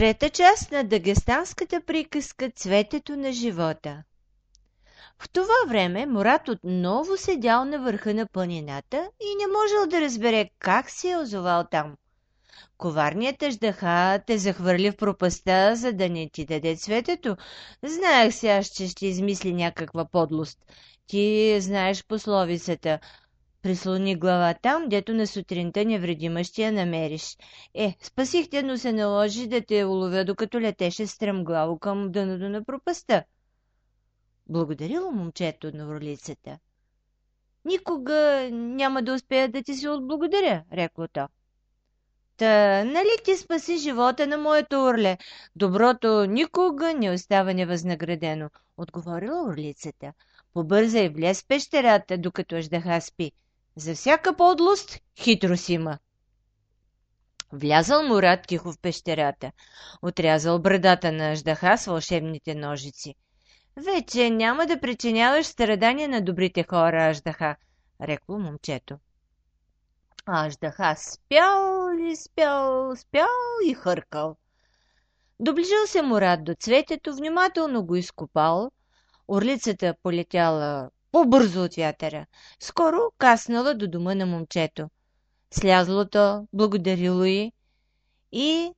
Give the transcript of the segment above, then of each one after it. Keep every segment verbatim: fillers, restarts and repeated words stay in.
Трета част на дагестанската приказка «Цветето на живота». В това време Мурат отново седял на върха на планината и не можел да разбере как се е озовал там. Коварният аждаха те захвърли в пропаста, за да не ти даде цветето. Знаех сега, че ще измисли някаква подлост. Ти знаеш пословицата: прислони глава там, дето на сутринта невредима ще я намериш. Е, спасих те, но се наложи да те уловя, докато летеше стремглаво към дъното на пропаста. Благодарило момчето на орлицата. Никога няма да успея да ти се отблагодаря, рекло то. Та, нали ти спаси живота на моето орле? Доброто никога не остава невъзнаградено, отговорила орлицата. Побързай, влез в пещерата, докато аждаха спи. За всяка подлост хитрост има. Влязал Мурат тихо в пещерата. Отрязал брадата на аждаха с вълшебните ножици. Вече няма да причиняваш страдания на добрите хора, аждаха, рекло момчето. А аждаха спял и спял, спял и хъркал. Доближил се Мурат до цветето, внимателно го изкопал. Орлицата полетяла по-бързо от вятъра. Скоро каснала до дома на момчето. Слязло то, благодарило й и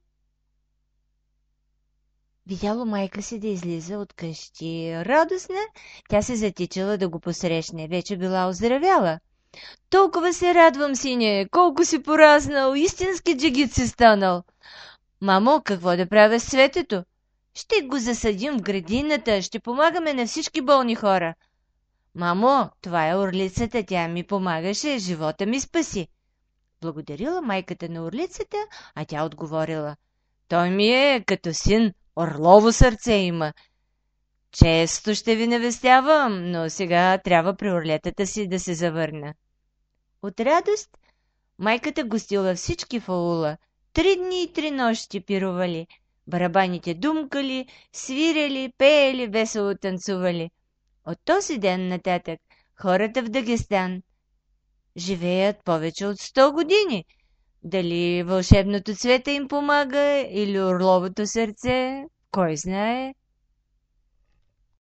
видяло майка си да излиза от къщи. Радостна, тя се затичала да го посрещне. Вече била оздравяла. Толкова се радвам, сине, колко си пораснал, истински джигит си станал. Мамо, какво да правя с цветето? Ще го засадим в градината, ще помагаме на всички болни хора. Мамо, това е орлицата, тя ми помагаше, живота ми спаси. Благодарила майката на орлицата, а тя отговорила: той ми е като син, орлово сърце има. Често ще ви навестявам, но сега трябва при орлетата си да се завърна. От радост майката гостила всички в аула. Три дни и три нощи пирували. Барабаните думкали, свирели, пеели, весело танцували. От този ден нататък хората в Дагестан живеят повече от сто години. Дали вълшебното цвете им помага или орловото сърце, кой знае?